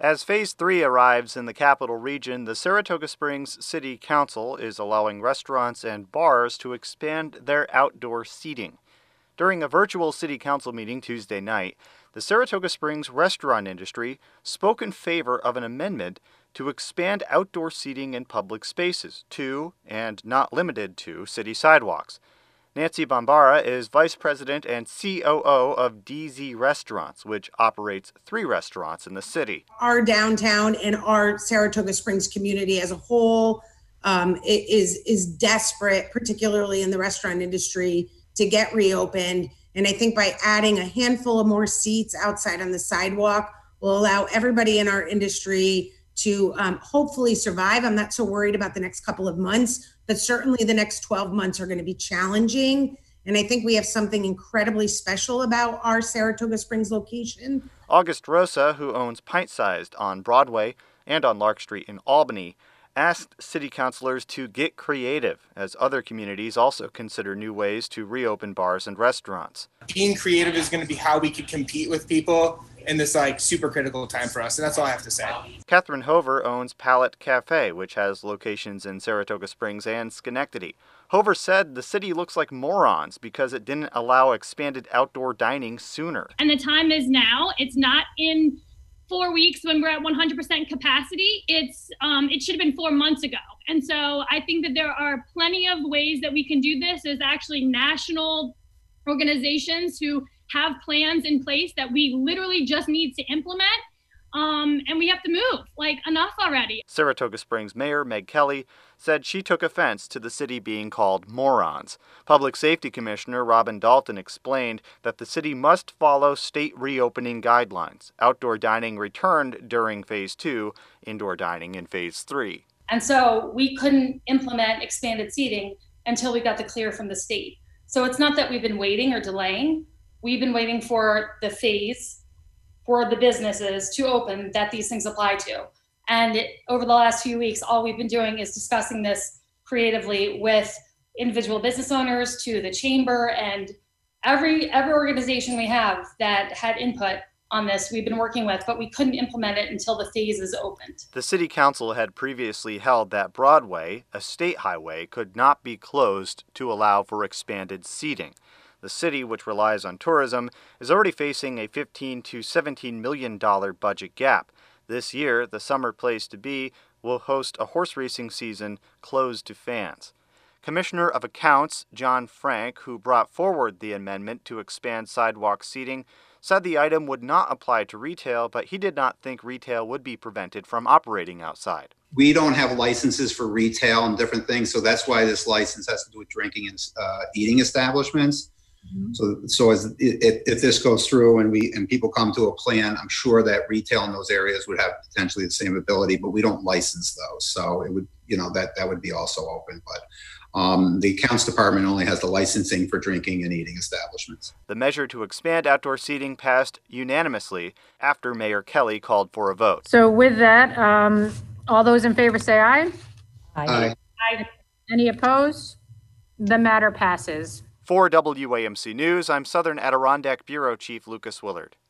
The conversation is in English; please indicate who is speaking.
Speaker 1: As Phase 3 arrives in the capital region, the Saratoga Springs City Council is allowing restaurants and bars to expand their outdoor seating. During a virtual City Council meeting Tuesday night, the Saratoga Springs restaurant industry spoke in favor of an amendment to expand outdoor seating in public spaces to, and not limited to, city sidewalks. Nancy Bombara is Vice President and COO of DZ Restaurants, which operates 3 restaurants in the city.
Speaker 2: Our downtown and our Saratoga Springs community as a whole is desperate, particularly in the restaurant industry, to get reopened. And I think by adding a handful of more seats outside on the sidewalk will allow everybody in our industry to hopefully survive. I'm not so worried about the next couple of months, but certainly the next 12 months are going to be challenging. And I think we have something incredibly special about our Saratoga Springs location.
Speaker 1: August Rosa, who owns Pint Sized on Broadway and on Lark Street in Albany, asked city councilors to get creative as other communities also consider new ways to reopen bars and restaurants.
Speaker 3: Being creative is going to be how we could compete with people in this super critical time for us, and that's all I have to say.
Speaker 1: Catherine Hover owns Palette Cafe, which has locations in Saratoga Springs and Schenectady. Hover said the city looks like morons because it didn't allow expanded outdoor dining sooner.
Speaker 4: And the time is now. It's not in 4 weeks when we're at 100% capacity. It should have been 4 months ago. And so I think that there are plenty of ways that we can do this. There's actually national organizations who have plans in place that we literally just need to implement. And we have to move. Enough already.
Speaker 1: Saratoga Springs Mayor Meg Kelly said she took offense to the city being called morons. Public Safety Commissioner Robin Dalton explained that the city must follow state reopening guidelines. Outdoor dining returned during Phase 2, indoor dining in Phase 3.
Speaker 5: And so we couldn't implement expanded seating until we got the clear from the state. So it's not that we've been waiting or delaying. We've been waiting for the phase for the businesses to open that these things apply to. And over the last few weeks, all we've been doing is discussing this creatively with individual business owners, to the chamber, and every organization we have that had input on this we've been working with, but we couldn't implement it until the phases opened.
Speaker 1: The City Council had previously held that Broadway, a state highway, could not be closed to allow for expanded seating. The city, which relies on tourism, is already facing a $15 to $17 million budget gap. This year, the Summer Place to Be will host a horse racing season closed to fans. Commissioner of Accounts John Frank, who brought forward the amendment to expand sidewalk seating, said the item would not apply to retail, but he did not think retail would be prevented from operating outside.
Speaker 6: We don't have licenses for retail and different things, so that's why this license has to do with drinking and eating establishments. So if this goes through and people come to a plan, I'm sure that retail in those areas would have potentially the same ability, but we don't license those. So it would, that would be also open. But the accounts department only has the licensing for drinking and eating establishments.
Speaker 1: The measure to expand outdoor seating passed unanimously after Mayor Kelly called for a vote.
Speaker 7: So with that, all those in favor say aye.
Speaker 6: Aye.
Speaker 5: Aye.
Speaker 7: Any opposed? The matter passes.
Speaker 1: For WAMC News, I'm Southern Adirondack Bureau Chief Lucas Willard.